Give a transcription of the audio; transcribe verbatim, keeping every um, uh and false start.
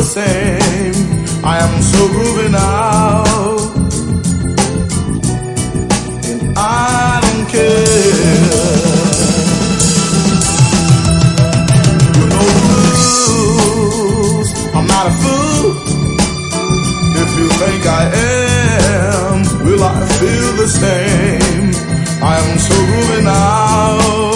same. I am so groovy now, and I don't care. You know the rules. I'm not a fool. If you think I am, will I feel the same? I am so groovy now.